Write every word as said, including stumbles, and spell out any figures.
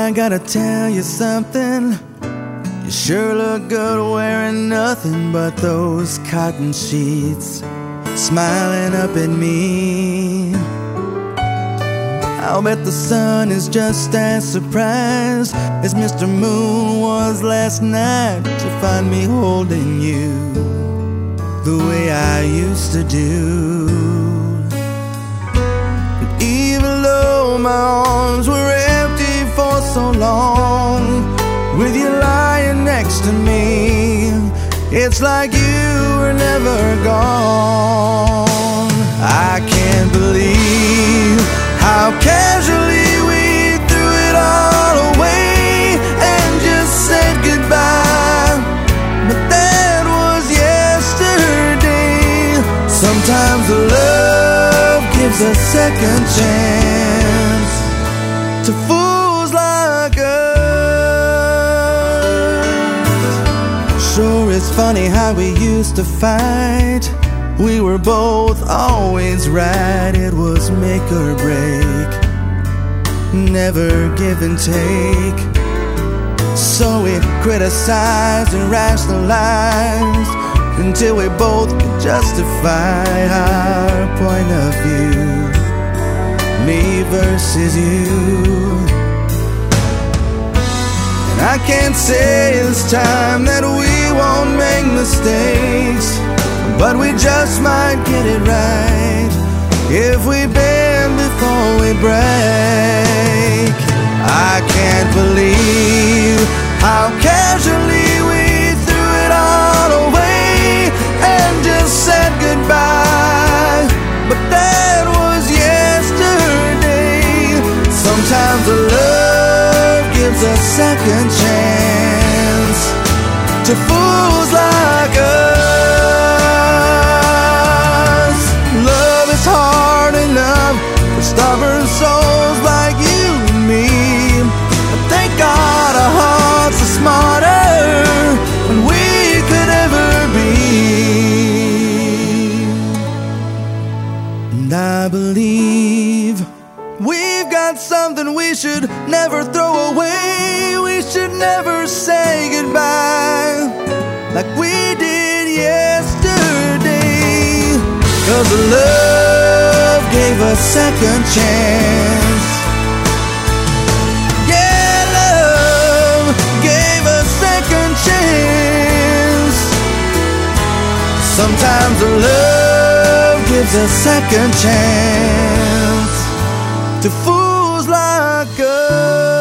I gotta tell you something. You sure look good wearing nothing but those cotton sheets, smiling up at me. I'll bet the sun is just as surprised as Mister Moon was last night to find me holding you the way I used to do. And even though my arms were empty for so long, with you lying next to me, it's like you were never gone. I can't believe how casually we threw it all away and just said goodbye. But that was yesterday. Sometimes love gives a second chance to fools like us. Sure, it's funny how we used to fight. We were both always right. It was make or break, never give and take. So we criticized and rationalized until we both could justify our point of view, me versus you. And I can't say this time that we won't make mistakes, but we just might get it right if we bend before we break. I can't believe how casually we threw it all away and just said goodbye. But that was yesterday. Sometimes love gives a second chance to fools like us. Hard enough for stubborn souls like you and me. But thank God our hearts are smarter than we could ever be. And I believe we've got something we should never throw away. We should never say goodbye like we did yesterday. 'Cause the love gave a second chance. Yeah, love gave a second chance. Sometimes the love gives a second chance to fools like us.